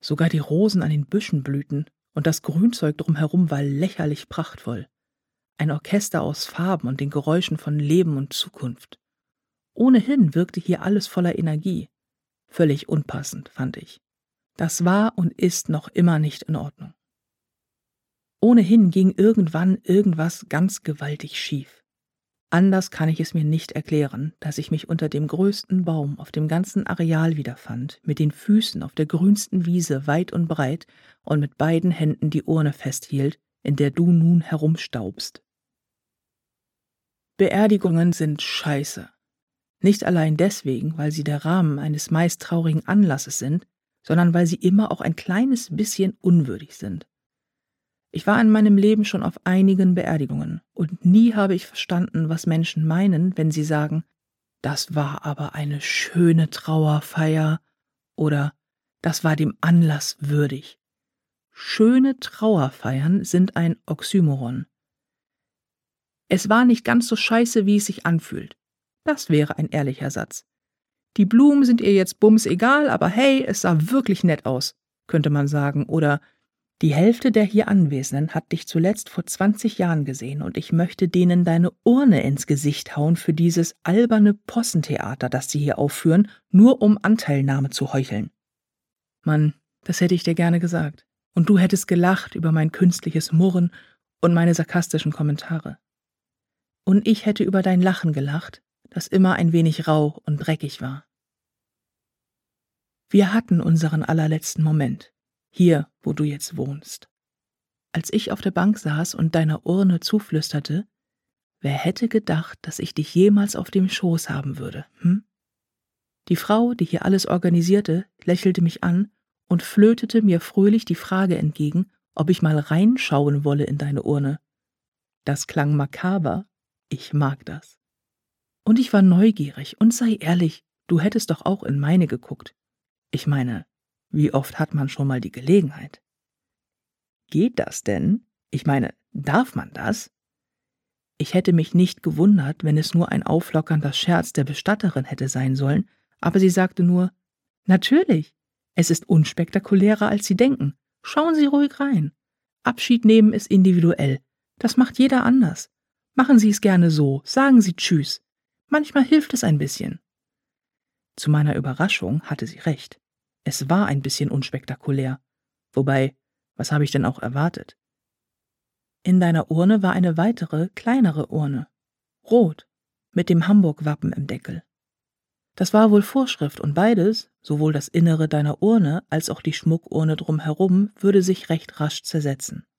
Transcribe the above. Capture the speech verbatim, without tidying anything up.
Sogar die Rosen an den Büschen blühten, und das Grünzeug drumherum war lächerlich prachtvoll. Ein Orchester aus Farben und den Geräuschen von Leben und Zukunft. Ohnehin wirkte hier alles voller Energie. Völlig unpassend, fand ich. Das war und ist noch immer nicht in Ordnung. Ohnehin ging irgendwann irgendwas ganz gewaltig schief. Anders kann ich es mir nicht erklären, dass ich mich unter dem größten Baum auf dem ganzen Areal wiederfand, mit den Füßen auf der grünsten Wiese weit und breit und mit beiden Händen die Urne festhielt, in der du nun herumstaubst. Beerdigungen sind scheiße. Nicht allein deswegen, weil sie der Rahmen eines meist traurigen Anlasses sind, sondern weil sie immer auch ein kleines bisschen unwürdig sind. Ich war in meinem Leben schon auf einigen Beerdigungen und nie habe ich verstanden, was Menschen meinen, wenn sie sagen, das war aber eine schöne Trauerfeier oder das war dem Anlass würdig. Schöne Trauerfeiern sind ein Oxymoron. Es war nicht ganz so scheiße, wie es sich anfühlt. Das wäre ein ehrlicher Satz. Die Blumen sind ihr jetzt bums egal, aber hey, es sah wirklich nett aus, könnte man sagen. Oder die Hälfte der hier Anwesenden hat dich zuletzt vor zwanzig Jahren gesehen und ich möchte denen deine Urne ins Gesicht hauen für dieses alberne Possentheater, das sie hier aufführen, nur um Anteilnahme zu heucheln. Mann, das hätte ich dir gerne gesagt. Und du hättest gelacht über mein künstliches Murren und meine sarkastischen Kommentare. Und ich hätte über dein Lachen gelacht, das immer ein wenig rau und dreckig war. Wir hatten unseren allerletzten Moment, hier, wo du jetzt wohnst. Als ich auf der Bank saß und deiner Urne zuflüsterte, wer hätte gedacht, dass ich dich jemals auf dem Schoß haben würde, hm? Die Frau, die hier alles organisierte, lächelte mich an und flötete mir fröhlich die Frage entgegen, ob ich mal reinschauen wolle in deine Urne. Das klang makaber, ich mag das. Und ich war neugierig und sei ehrlich, du hättest doch auch in meine geguckt. Ich meine, wie oft hat man schon mal die Gelegenheit? Geht das denn? Ich meine, darf man das? Ich hätte mich nicht gewundert, wenn es nur ein auflockernder Scherz der Bestatterin hätte sein sollen, aber sie sagte nur, natürlich, es ist unspektakulärer, als Sie denken. Schauen Sie ruhig rein. Abschied nehmen ist individuell. Das macht jeder anders. Machen Sie es gerne so, sagen Sie Tschüss. Manchmal hilft es ein bisschen. Zu meiner Überraschung hatte sie recht. Es war ein bisschen unspektakulär. Wobei, was habe ich denn auch erwartet? In deiner Urne war eine weitere, kleinere Urne. Rot, mit dem Hamburg-Wappen im Deckel. Das war wohl Vorschrift und beides, sowohl das Innere deiner Urne als auch die Schmuckurne drumherum, würde sich recht rasch zersetzen.